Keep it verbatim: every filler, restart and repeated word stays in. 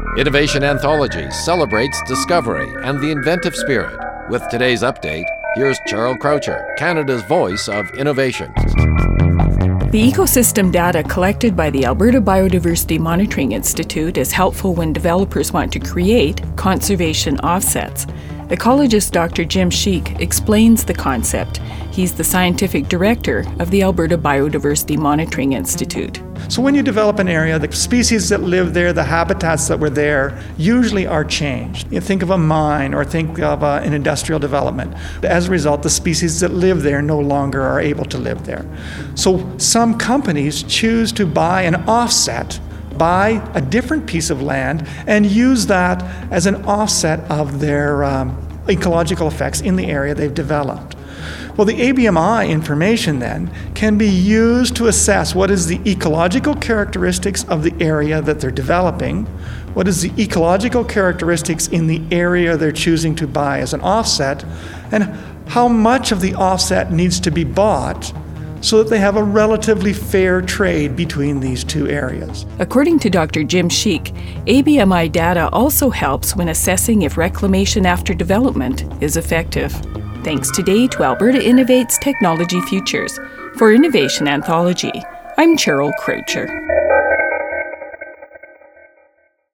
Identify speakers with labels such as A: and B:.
A: Innovation Anthology celebrates discovery and the inventive spirit. With today's update, here's Cheryl Croucher, Canada's voice of innovation.
B: The ecosystem data collected by the Alberta Biodiversity Monitoring Institute is helpful when developers want to create conservation offsets. Ecologist Doctor Jim Sheik explains the concept. He's the scientific director of the Alberta Biodiversity Monitoring Institute.
C: So when you develop an area, the species that live there, the habitats that were there, usually are changed. You think of a mine or think of uh, an industrial development. As a result, the species that live there no longer are able to live there. So some companies choose to buy an offset, buy a different piece of land, and use that as an offset of their um, ecological effects in the area they've developed. Well, the A B M I information then can be used to assess what is the ecological characteristics of the area that they're developing, what is the ecological characteristics in the area they're choosing to buy as an offset, and how much of the offset needs to be bought so that they have a relatively fair trade between these two areas.
B: According to Doctor Jim Sheik, A B M I data also helps when assessing if reclamation after development is effective. Thanks today to Alberta Innovates Technology Futures. For Innovation Anthology, I'm Cheryl Croucher.